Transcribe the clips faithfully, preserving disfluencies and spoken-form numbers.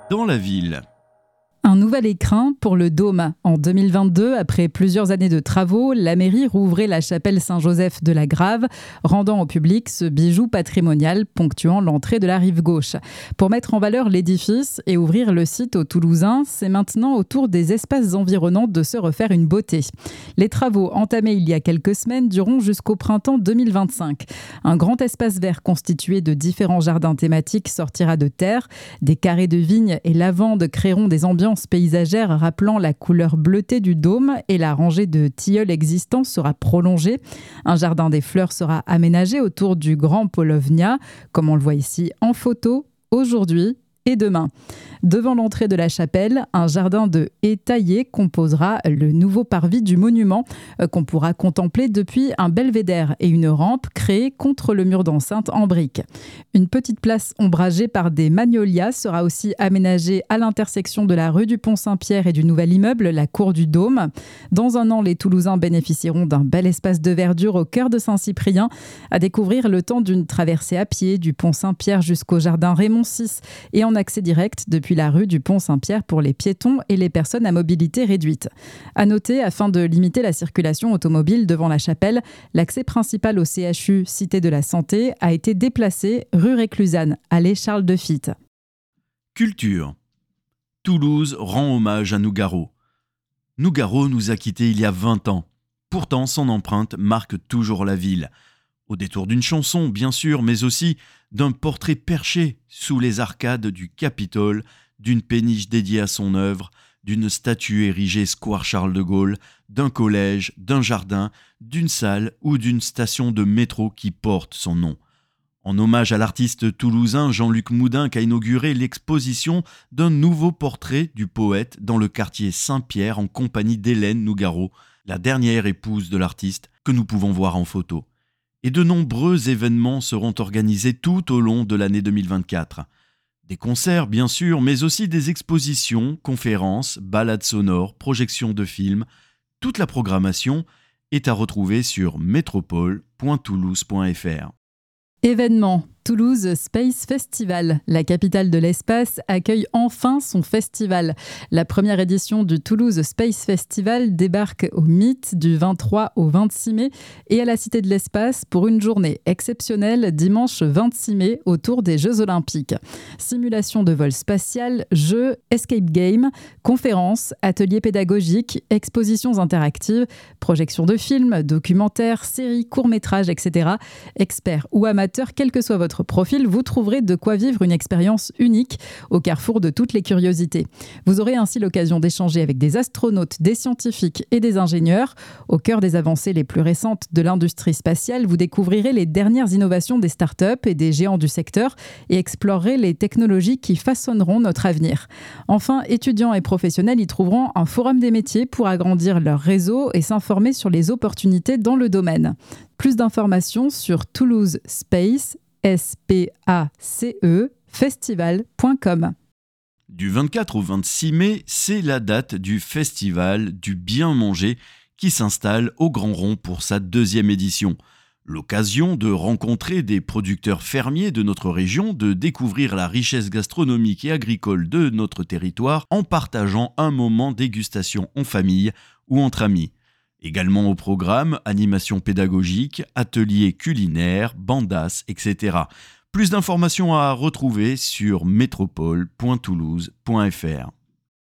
dans la ville. Un nouvel écrin pour le Dôme. En deux mille vingt-deux, après plusieurs années de travaux, la mairie rouvrait la chapelle Saint-Joseph de la Grave, rendant au public ce bijou patrimonial ponctuant l'entrée de la rive gauche. Pour mettre en valeur l'édifice et ouvrir le site aux Toulousains, c'est maintenant au tour des espaces environnants de se refaire une beauté. Les travaux entamés il y a quelques semaines dureront jusqu'au printemps deux mille vingt-cinq. Un grand espace vert constitué de différents jardins thématiques sortira de terre. Des carrés de vignes et lavandes créeront des ambiances paysagère rappelant la couleur bleutée du dôme et la rangée de tilleuls existants sera prolongée. Un jardin des fleurs sera aménagé autour du grand Polovnia, comme on le voit ici en photo, aujourd'hui et demain. Devant l'entrée de la chapelle, un jardin de haies taillées composera le nouveau parvis du monument euh, qu'on pourra contempler depuis un belvédère et une rampe créée contre le mur d'enceinte en briques. Une petite place ombragée par des magnolias sera aussi aménagée à l'intersection de la rue du Pont-Saint-Pierre et du nouvel immeuble, la Cour du Dôme. Dans un an, les Toulousains bénéficieront d'un bel espace de verdure au cœur de Saint-Cyprien, à découvrir le temps d'une traversée à pied du Pont-Saint-Pierre jusqu'au jardin Raymond six et en accès direct depuis la rue du Pont-Saint-Pierre pour les piétons et les personnes à mobilité réduite. À noter, afin de limiter la circulation automobile devant la chapelle, l'accès principal au C H U Cité de la Santé a été déplacé rue Réclusane, allée Charles de Fitte. Culture. Toulouse rend hommage à Nougaro. Nougaro nous a quittés il y a vingt ans. Pourtant, son empreinte marque toujours la ville. Au détour d'une chanson, bien sûr, mais aussi d'un portrait perché sous les arcades du Capitole, d'une péniche dédiée à son œuvre, d'une statue érigée square Charles de Gaulle, d'un collège, d'un jardin, d'une salle ou d'une station de métro qui porte son nom. En hommage à l'artiste toulousain Jean-Luc Moudin qu'a inauguré l'exposition d'un nouveau portrait du poète dans le quartier Saint-Pierre en compagnie d'Hélène Nougaro, la dernière épouse de l'artiste que nous pouvons voir en photo. Et de nombreux événements seront organisés tout au long de l'année deux mille vingt-quatre. Des concerts, bien sûr, mais aussi des expositions, conférences, balades sonores, projections de films. Toute la programmation est à retrouver sur métropole point toulouse point f r. Événement. Toulouse Space Festival. La capitale de l'espace accueille enfin son festival. La première édition du Toulouse Space Festival débarque au Mythe du vingt-trois au vingt-six mai et à la Cité de l'Espace pour une journée exceptionnelle dimanche vingt-six mai autour des Jeux Olympiques. Simulation de vol spatial, jeux, escape game, conférences, ateliers pédagogiques, expositions interactives, projections de films, documentaires, séries, courts-métrages, et cetera. Experts ou amateurs, quel que soit votre profil, vous trouverez de quoi vivre une expérience unique au carrefour de toutes les curiosités. Vous aurez ainsi l'occasion d'échanger avec des astronautes, des scientifiques et des ingénieurs. Au cœur des avancées les plus récentes de l'industrie spatiale, vous découvrirez les dernières innovations des startups et des géants du secteur et explorerez les technologies qui façonneront notre avenir. Enfin, étudiants et professionnels y trouveront un forum des métiers pour agrandir leur réseau et s'informer sur les opportunités dans le domaine. Plus d'informations sur Toulouse Space, S P A C E, festival point com. Du vingt-quatre au vingt-six mai, c'est la date du Festival du Bien Manger qui s'installe au Grand Rond pour sa deuxième édition. L'occasion de rencontrer des producteurs fermiers de notre région, de découvrir la richesse gastronomique et agricole de notre territoire en partageant un moment dégustation en famille ou entre amis. Également au programme, animation pédagogique, ateliers culinaires, bandas, et cetera. Plus d'informations à retrouver sur métropole point toulouse point f r.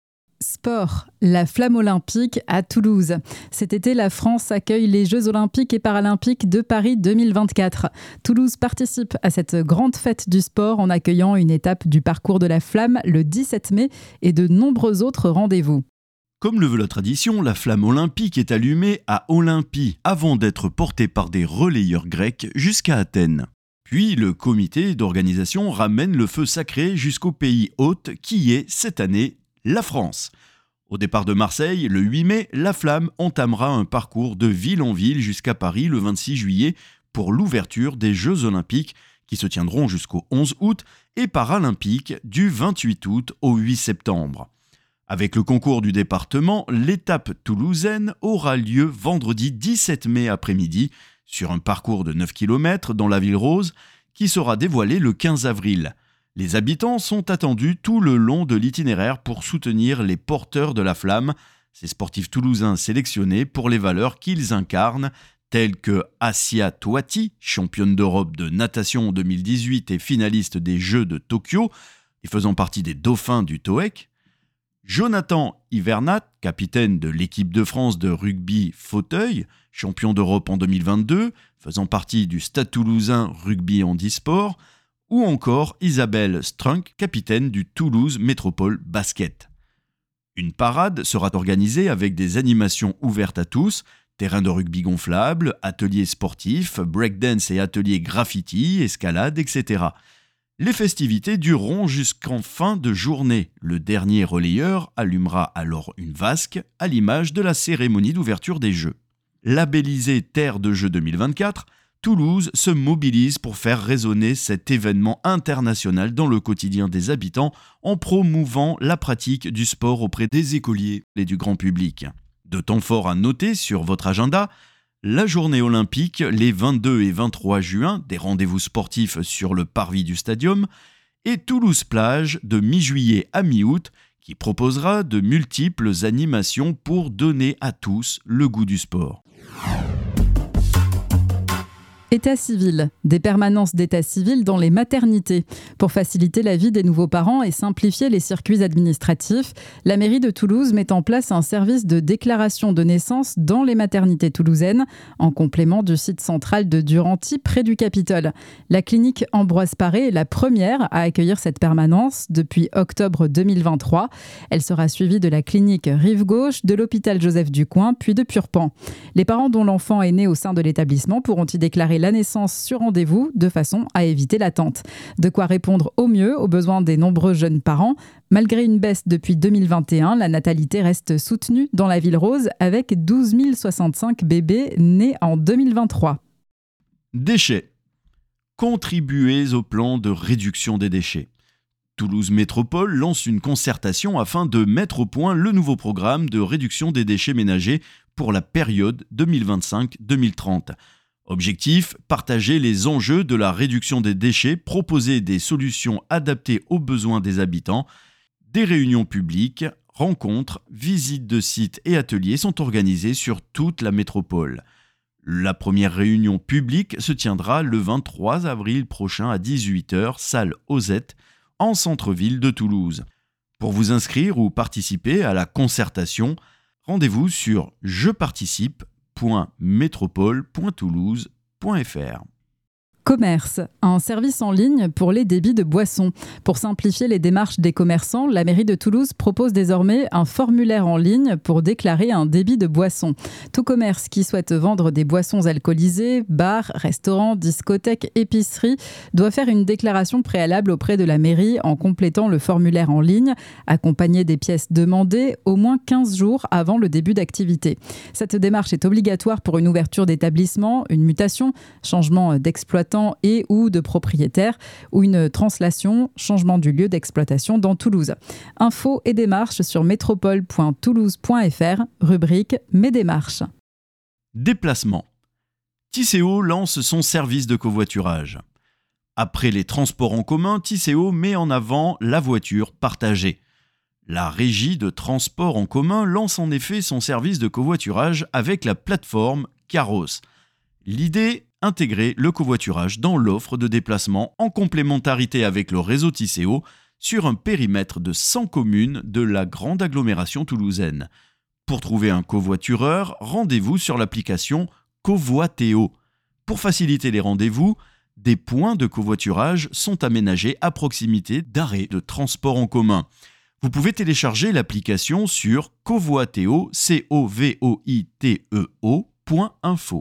Sport, la flamme olympique à Toulouse. Cet été, la France accueille les Jeux olympiques et paralympiques de Paris deux mille vingt-quatre. Toulouse participe à cette grande fête du sport en accueillant une étape du parcours de la flamme le dix-sept mai et de nombreux autres rendez-vous. Comme le veut la tradition, la flamme olympique est allumée à Olympie avant d'être portée par des relayeurs grecs jusqu'à Athènes. Puis le comité d'organisation ramène le feu sacré jusqu'au pays hôte qui est, cette année, la France. Au départ de Marseille, le huit mai, la flamme entamera un parcours de ville en ville jusqu'à Paris le vingt-six juillet pour l'ouverture des Jeux olympiques qui se tiendront jusqu'au onze août et paralympiques du vingt-huit août au huit septembre. Avec le concours du département, l'étape toulousaine aura lieu vendredi dix-sept mai après-midi sur un parcours de neuf kilomètres dans la ville rose qui sera dévoilé le quinze avril. Les habitants sont attendus tout le long de l'itinéraire pour soutenir les porteurs de la flamme, ces sportifs toulousains sélectionnés pour les valeurs qu'ils incarnent, tels que Assia Touati, championne d'Europe de natation en deux mille dix-huit et finaliste des Jeux de Tokyo et faisant partie des dauphins du T O E C, Jonathan Ivernat, capitaine de l'équipe de France de rugby fauteuil, champion d'Europe en deux mille vingt-deux, faisant partie du Stade Toulousain Rugby Handisport, ou encore Isabelle Strunk, capitaine du Toulouse Métropole Basket. Une parade sera organisée avec des animations ouvertes à tous, terrain de rugby gonflable, ateliers sportifs, breakdance et ateliers graffiti, escalade, et cetera. Les festivités dureront jusqu'en fin de journée. Le dernier relayeur allumera alors une vasque à l'image de la cérémonie d'ouverture des Jeux. Labellisé Terre de Jeux deux mille vingt-quatre, Toulouse se mobilise pour faire résonner cet événement international dans le quotidien des habitants en promouvant la pratique du sport auprès des écoliers et du grand public. De temps fort à noter sur votre agenda, la journée olympique les vingt-deux et vingt-trois juin, des rendez-vous sportifs sur le parvis du stadium, et Toulouse Plage de mi-juillet à mi-août, qui proposera de multiples animations pour donner à tous le goût du sport. État civil, des permanences d'état civil dans les maternités. Pour faciliter la vie des nouveaux parents et simplifier les circuits administratifs, la mairie de Toulouse met en place un service de déclaration de naissance dans les maternités toulousaines, en complément du site central de Duranty, près du Capitole. La clinique Ambroise Paré est la première à accueillir cette permanence depuis octobre deux mille vingt-trois. Elle sera suivie de la clinique Rive-Gauche, de l'hôpital Joseph Ducoing, puis de Purpan. Les parents dont l'enfant est né au sein de l'établissement pourront y déclarer la naissance sur rendez-vous de façon à éviter l'attente. De quoi répondre au mieux aux besoins des nombreux jeunes parents. Malgré une baisse depuis deux mille vingt et un, la natalité reste soutenue dans la ville rose avec douze mille soixante-cinq bébés nés en deux mille vingt-trois. Déchets. Contribuez au plan de réduction des déchets. Toulouse Métropole lance une concertation afin de mettre au point le nouveau programme de réduction des déchets ménagers pour la période deux mille vingt-cinq deux mille trente. Objectif, partager les enjeux de la réduction des déchets, proposer des solutions adaptées aux besoins des habitants. Des réunions publiques, rencontres, visites de sites et ateliers sont organisées sur toute la métropole. La première réunion publique se tiendra le vingt-trois avril prochain à dix-huit heures, salle Ozette, en centre-ville de Toulouse. Pour vous inscrire ou participer à la concertation, rendez-vous sur je participe point métropole point toulouse point f r. Commerce, un service en ligne pour les débits de boissons. Pour simplifier les démarches des commerçants, la mairie de Toulouse propose désormais un formulaire en ligne pour déclarer un débit de boissons. Tout commerce qui souhaite vendre des boissons alcoolisées, bars, restaurants, discothèques, épiceries, doit faire une déclaration préalable auprès de la mairie en complétant le formulaire en ligne, accompagné des pièces demandées au moins quinze jours avant le début d'activité. Cette démarche est obligatoire pour une ouverture d'établissement, une mutation, changement d'exploitant et ou de propriétaire ou une translation, changement du lieu d'exploitation dans Toulouse. Infos et démarches sur métropole point toulouse point f r, rubrique Mes démarches. Déplacement. Tisséo lance son service de covoiturage. Après les transports en commun, Tisséo met en avant la voiture partagée. La régie de transport en commun lance en effet son service de covoiturage avec la plateforme Caros. L'idée, intégrer le covoiturage dans l'offre de déplacement en complémentarité avec le réseau Tisséo sur un périmètre de cent communes de la grande agglomération toulousaine. Pour trouver un covoitureur, rendez-vous sur l'application Covoitéo. Pour faciliter les rendez-vous, des points de covoiturage sont aménagés à proximité d'arrêts de transport en commun. Vous pouvez télécharger l'application sur covoitéo, C O V O I T E O point info.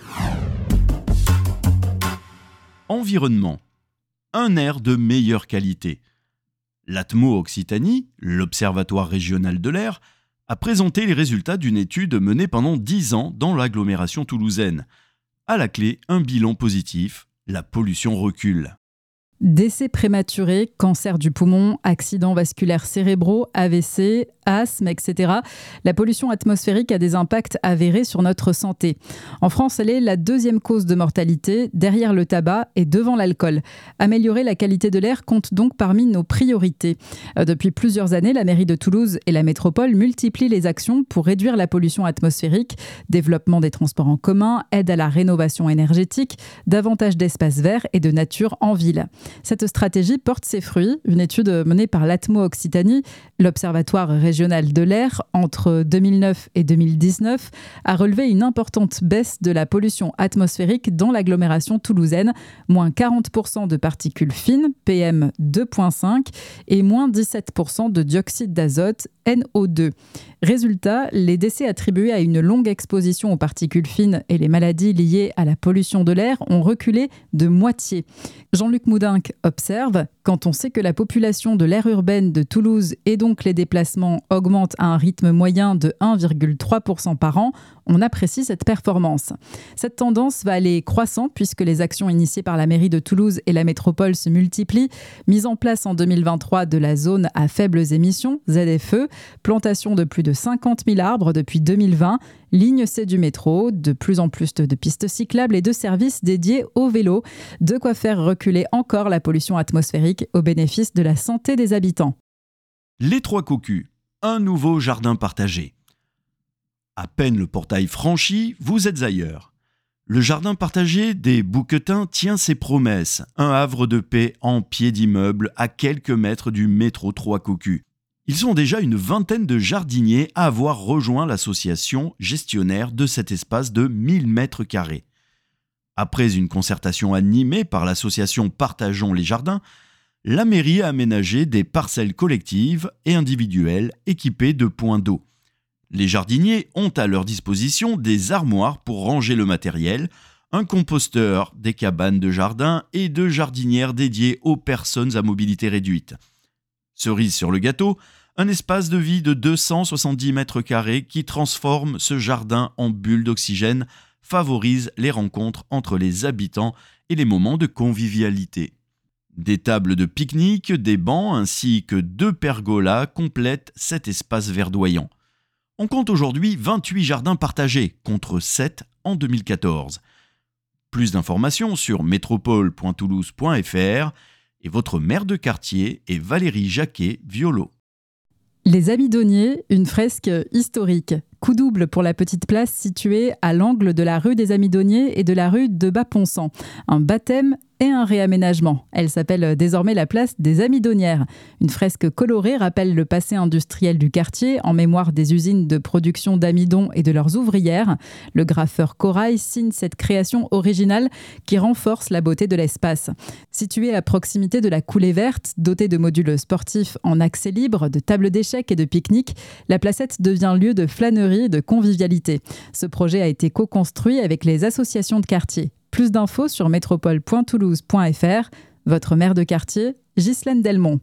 Environnement. Un air de meilleure qualité. L'Atmo Occitanie, l'Observatoire régional de l'air, a présenté les résultats d'une étude menée pendant dix ans dans l'agglomération toulousaine. À la clé, un bilan positif, la pollution recule. Décès prématurés, cancer du poumon, accidents vasculaires cérébraux, A V C, asthme, et cetera. La pollution atmosphérique a des impacts avérés sur notre santé. En France, elle est la deuxième cause de mortalité, derrière le tabac et devant l'alcool. Améliorer la qualité de l'air compte donc parmi nos priorités. Depuis plusieurs années, la mairie de Toulouse et la métropole multiplient les actions pour réduire la pollution atmosphérique, développement des transports en commun, aide à la rénovation énergétique, davantage d'espaces verts et de nature en ville. Cette stratégie porte ses fruits. Une étude menée par l'Atmo Occitanie, l'Observatoire régional de l'air, entre deux mille neuf et deux mille dix-neuf, a relevé une importante baisse de la pollution atmosphérique dans l'agglomération toulousaine, moins quarante pour cent de particules fines, P M deux virgule cinq, et moins dix-sept pour cent de dioxyde d'azote, N O deux. Résultat, les décès attribués à une longue exposition aux particules fines et les maladies liées à la pollution de l'air ont reculé de moitié. Jean-Luc Moudinck observe, quand on sait que la population de l'aire urbaine de Toulouse et donc les déplacements augmentent à un rythme moyen de un virgule trois pour cent par an, on apprécie cette performance. Cette tendance va aller croissant puisque les actions initiées par la mairie de Toulouse et la métropole se multiplient. Mise en place en deux mille vingt-trois de la zone à faibles émissions, Z F E, plantation de plus de cinquante mille arbres depuis deux mille vingt, ligne C du métro, de plus en plus de pistes cyclables et de services dédiés au vélo. De quoi faire reculer encore la pollution atmosphérique au bénéfice de la santé des habitants. Les Trois Cocus, un nouveau jardin partagé. À peine le portail franchi, vous êtes ailleurs. Le jardin partagé des Bouquetins tient ses promesses. Un havre de paix en pied d'immeuble à quelques mètres du métro Trois Cocus. Ils sont déjà une vingtaine de jardiniers à avoir rejoint l'association gestionnaire de cet espace de mille mètres carrés. Après une concertation animée par l'association Partageons les Jardins, la mairie a aménagé des parcelles collectives et individuelles équipées de points d'eau. Les jardiniers ont à leur disposition des armoires pour ranger le matériel, un composteur, des cabanes de jardin et de jardinières dédiées aux personnes à mobilité réduite. Cerise sur le gâteau, un espace de vie de deux cent soixante-dix mètres carrés qui transforme ce jardin en bulle d'oxygène, favorise les rencontres entre les habitants et les moments de convivialité. Des tables de pique-nique, des bancs ainsi que deux pergolas complètent cet espace verdoyant. On compte aujourd'hui vingt-huit jardins partagés, contre sept en deux mille quatorze. Plus d'informations sur métropole point toulouse point f r et votre maire de quartier est Valérie Jacquet-Violo. Les Amidonniers, une fresque historique. Coup double pour la petite place située à l'angle de la rue des Amidonniers et de la rue de Bas-Ponsant. Un baptême et un réaménagement. Elle s'appelle désormais la place des Amidonnières. Une fresque colorée rappelle le passé industriel du quartier en mémoire des usines de production d'amidon et de leurs ouvrières. Le graffeur Corail signe cette création originale qui renforce la beauté de l'espace. Située à proximité de la coulée verte, dotée de modules sportifs en accès libre, de tables d'échecs et de pique-nique, la placette devient lieu de flânerie et de convivialité. Ce projet a été co-construit avec les associations de quartier. Plus d'infos sur métropole point toulouse point f r. Votre maire de quartier, Ghislaine Delmont.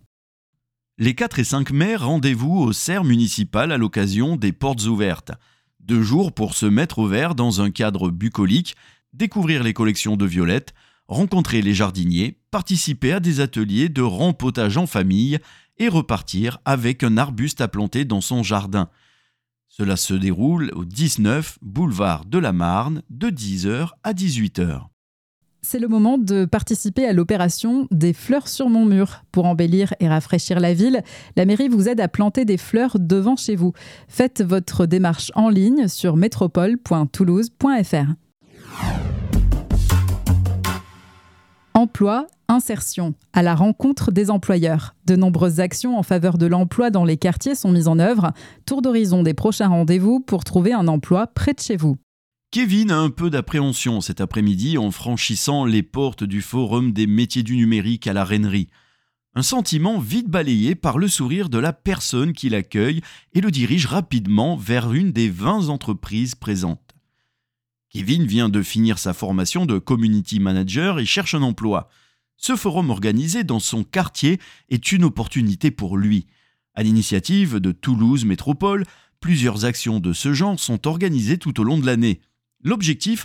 Les quatre et cinq mai, rendez-vous au cerf municipal à l'occasion des portes ouvertes. Deux jours pour se mettre au vert dans un cadre bucolique, découvrir les collections de violettes, rencontrer les jardiniers, participer à des ateliers de rempotage en famille et repartir avec un arbuste à planter dans son jardin. Cela se déroule au dix-neuf boulevard de la Marne de dix heures à dix-huit heures. C'est le moment de participer à l'opération Des fleurs sur mon mur. Pour embellir et rafraîchir la ville, la mairie vous aide à planter des fleurs devant chez vous. Faites votre démarche en ligne sur métropole point toulouse point f r. Emploi, insertion, à la rencontre des employeurs. De nombreuses actions en faveur de l'emploi dans les quartiers sont mises en œuvre. Tour d'horizon des prochains rendez-vous pour trouver un emploi près de chez vous. Kevin a un peu d'appréhension cet après-midi en franchissant les portes du Forum des métiers du numérique à la Rainerie. Un sentiment vite balayé par le sourire de la personne qui l'accueille et le dirige rapidement vers une des vingt entreprises présentes. Kevin vient de finir sa formation de community manager et cherche un emploi. Ce forum organisé dans son quartier est une opportunité pour lui. À l'initiative de Toulouse Métropole, plusieurs actions de ce genre sont organisées tout au long de l'année. L'objectif,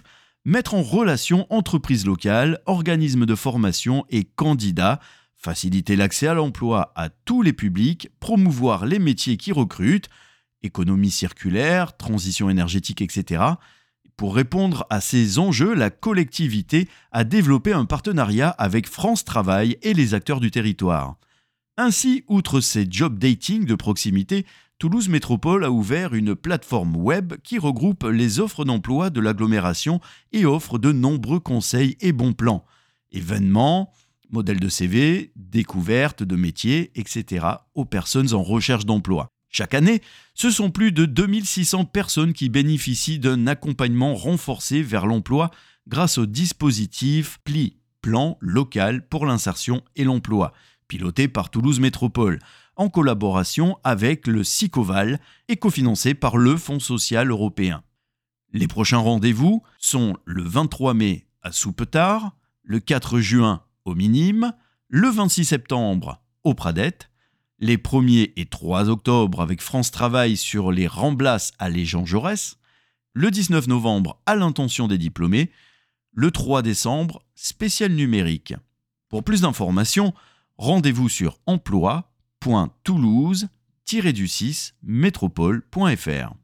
Mettre en relation entreprises locales, organismes de formation et candidats, faciliter l'accès à l'emploi à tous les publics, promouvoir les métiers qui recrutent, économie circulaire, transition énergétique, et cetera. Pour répondre à ces enjeux, la collectivité a développé un partenariat avec France Travail et les acteurs du territoire. Ainsi, outre ces job dating de proximité, Toulouse Métropole a ouvert une plateforme web qui regroupe les offres d'emploi de l'agglomération et offre de nombreux conseils et bons plans. Événements, modèles de C V, découvertes de métiers, et cetera aux personnes en recherche d'emploi. Chaque année, ce sont plus de deux mille six cents personnes qui bénéficient d'un accompagnement renforcé vers l'emploi grâce au dispositif P L I, Plan local pour l'insertion et l'emploi, piloté par Toulouse Métropole, en collaboration avec le SICOVAL et cofinancé par le Fonds social européen. Les prochains rendez-vous sont le vingt-trois mai à Soupetard, le quatre juin au Minime, le vingt-six septembre au Pradette, les premier et trois octobre avec France Travail sur les Ramblas à les Jean Jaurès, le dix-neuf novembre à l'Intention des diplômés, le trois décembre, spécial numérique. Pour plus d'informations, rendez-vous sur emploi point toulouse tiret du six métropole point f r.